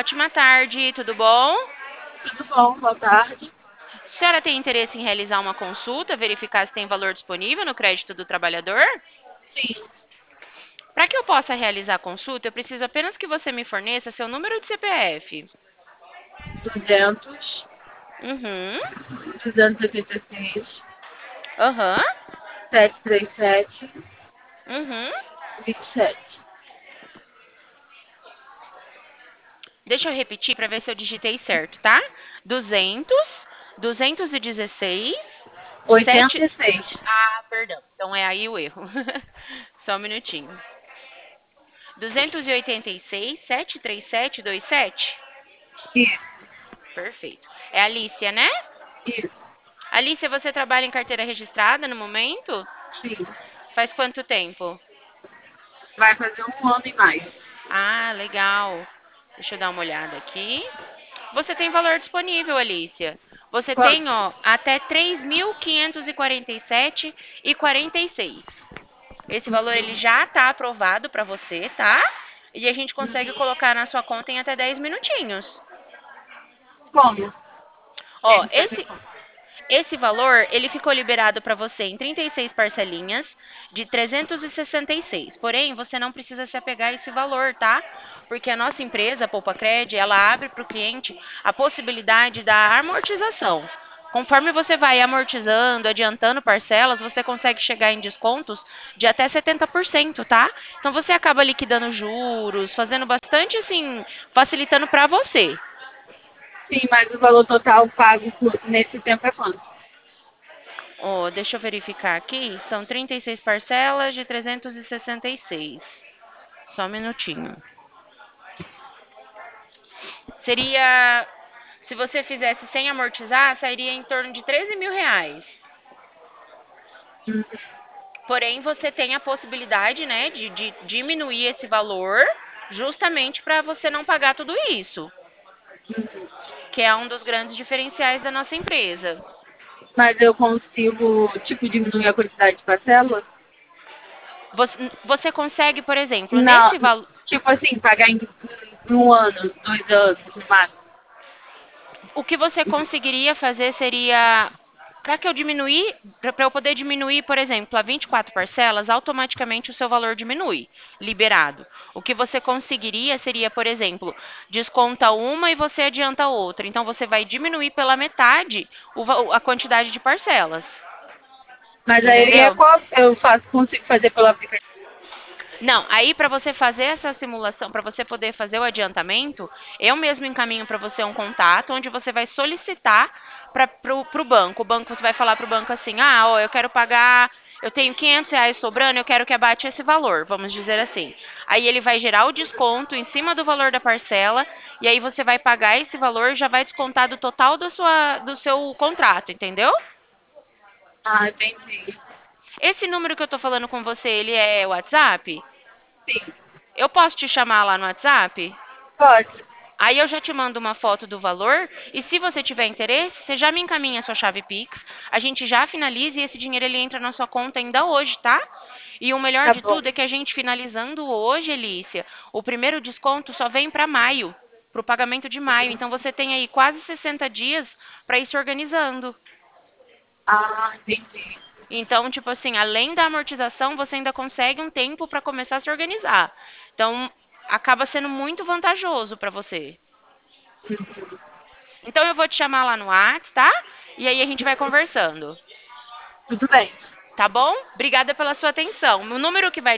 ótima tarde, tudo bom? Tudo bom? Boa tarde. A senhora tem interesse em realizar uma consulta, verificar se tem valor disponível no crédito do trabalhador? Sim, Para que eu possa realizar a consulta, eu preciso apenas que você me forneça seu número de CPF. 200, Uhum, 286, aham, 737, uhum. 27. Deixa eu repetir para ver se eu digitei certo, tá? 200, 216, 7... 86. Ah, perdão. Então é aí o erro. Só um minutinho. 286, 73727. Isso, Perfeito. É a Alicia, né? isso. Alicia, você trabalha em carteira registrada no momento? Sim. Faz quanto tempo? Vai fazer um ano e maio. Ah, legal. Deixa eu dar uma olhada aqui. Você tem valor disponível, Alicia. Você tem, Quanto? ó, até 3.547,46. Esse valor ele já está aprovado para você, tá? E a gente consegue colocar na sua conta em até 10 minutinhos. Como? Ó, Ele faz esse como? Esse valor, ele ficou liberado para você em 36 parcelinhas de 366. Porém, você não precisa se apegar a esse valor, tá? Porque a nossa empresa, a Poupa Cred, ela abre para o cliente a possibilidade da amortização. Conforme você vai amortizando, adiantando parcelas, você consegue chegar em descontos de até 70%, tá? Então você acaba liquidando juros, fazendo bastante assim, facilitando para você. Sim, mas o valor total pago nesse tempo é quanto? Ó, deixa eu verificar aqui. São 36 parcelas de 366. Só um minutinho. Seria, se você fizesse sem amortizar, sairia em torno de 13 mil reais. Hum, Porém, você tem a possibilidade, né, de diminuir esse valor justamente para você não pagar tudo isso, que é um dos grandes diferenciais da nossa empresa. Mas eu consigo, tipo, diminuir a quantidade de parcela? Você consegue, por exemplo, Não, nesse valor. tipo assim, pagar em um ano, 2 anos no máximo. O que você conseguiria fazer seria para que eu diminuir, para eu poder diminuir, por exemplo, a 24 parcelas, automaticamente o seu valor diminui, liberado. O que você conseguiria seria, por exemplo, desconta uma e você adianta outra. Então você vai diminuir pela metade a quantidade de parcelas. Mas aí Entendeu? eu faço, consigo fazer pelo aplicativo. Não, aí para você fazer essa simulação, para você poder fazer o adiantamento, eu mesmo encaminho para você um contato onde você vai solicitar para o banco. O banco, você vai falar para o banco assim: ah, ó, eu quero pagar, eu tenho R$ 500 sobrando, eu quero que abate esse valor, vamos dizer assim. Aí ele vai gerar o desconto em cima do valor da parcela, e aí você vai pagar esse valor, já vai descontar do total do seu contrato, entendeu? Ah, entendi. Esse número que eu tô falando com você, ele é WhatsApp? Sim, Eu posso te chamar lá no WhatsApp? pode. Aí eu já te mando uma foto do valor e se você tiver interesse, você já me encaminha a sua chave Pix, a gente já finaliza e esse dinheiro ele entra na sua conta ainda hoje, tá? E o melhor Tá de bom. tudo é que a gente finalizando hoje, Elícia, o primeiro desconto só vem para maio, para o pagamento de maio. Então você tem aí quase 60 dias para ir se organizando. Ah, entendi. Então, tipo assim, além da amortização, você ainda consegue um tempo para começar a se organizar. Então, acaba sendo muito vantajoso para você. Então eu vou te chamar lá no Whats, tá? E aí a gente vai conversando. Tudo bem. Tá bom? Obrigada pela sua atenção. O número que vai